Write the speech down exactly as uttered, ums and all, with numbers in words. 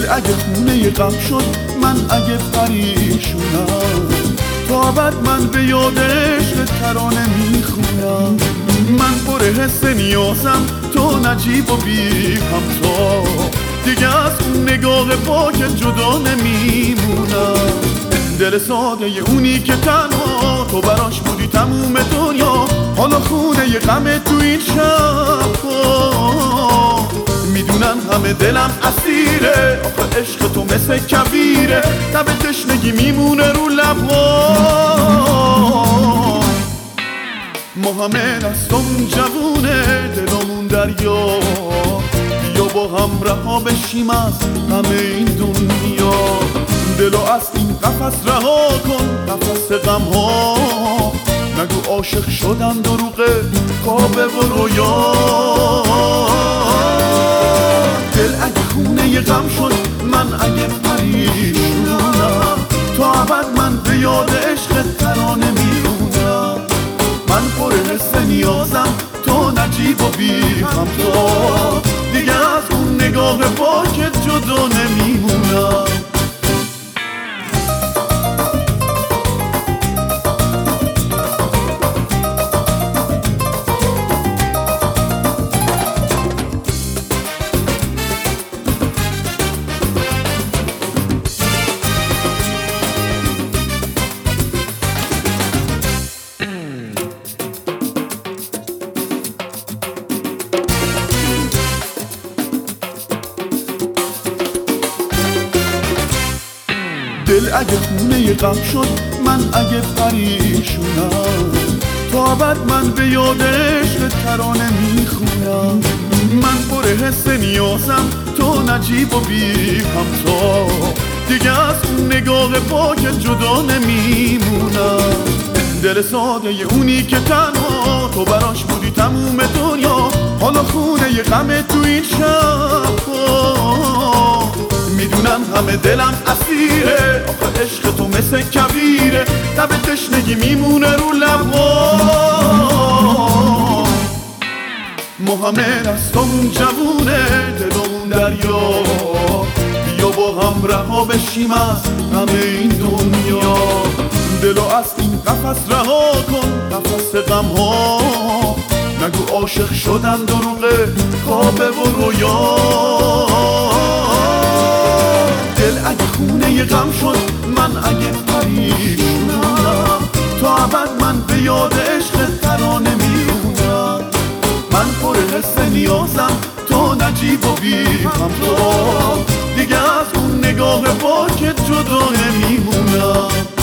دل اگه خونه غم شد، من اگه پریشونم، تا ابد من به یاد عشق ترانه میخونم. من پر حس نیازم، تو نجیب و بی همتا، دیگه از اون نگاه پاک جدا نمیمونم. دل ساده ی اونی که تنها تو براش بودی تموم دنیا، حالا خونه ی غم تو این شبها. میدونن همه دلم اسیره، آخه عشق تو مثل کبیره، تب تشنگی میمونه رو لبها. ما همه دستمون جوونه، دلمون دریا، بیا با هم رها بشیم از همه این دنیا. دلو از این قفس رها کن، قفس غم ها، نگو عاشق شدن دروغه، خوابه و رویا. دل اگه خونه ی غم شد، من اگه پریشونم، تا ابد من به یاد عشق ترانه میمونم. من پر حس نیازم، تو نجیب و بی همتا، دیگه از اون نگاه پاکت جدا نمیمونم. دل اگه خونه ی غم شد، من اگه پریشونم، تا ابد من به یاد عشق ترانه میخونم. من پر حس نیازم، تو نجیب و بی همتا، دیگه از اون نگاه پاک جدا نمیمونم. دل ساده ی اونی که تنها تو براش بودی تموم دنیا، حالا خونه ی غم تو این شبها. میدونم همه دلم اسیره، آخه عشق تو مثل کبیره، تب تشنگی میمونه رو لبها. ما همه دستمون جوونه، دلمون دریا، بیا با هم رها بشیم از همه این دنیا. دلو از این قفس رها کن، قفس غم ها، نگو عاشق شدن دروغه، خوابه و رویا. دل اگه خونه ی غم شد، من اگه پریشونم، تا ابد من به یاد عشق ترانه میمونم. من پر حس نیازم، تو نجیب و بی همتا، دیگه از اون نگاه پاکت جدا نمیمونم.